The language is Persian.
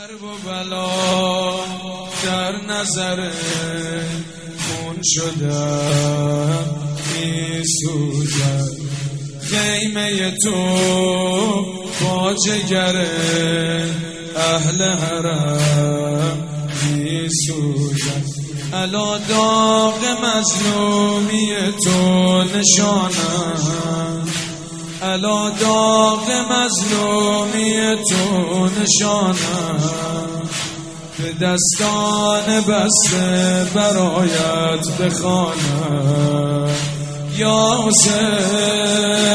درب و بلا در نظر خون شدم می سوزد، خیمه تو با جگر اهل حرم می سوزد. الا داغ مظلومی تو نشانم، الا داغ مظلومی تو نشانم، به دستان بسته برایت بخوانم یا حسین.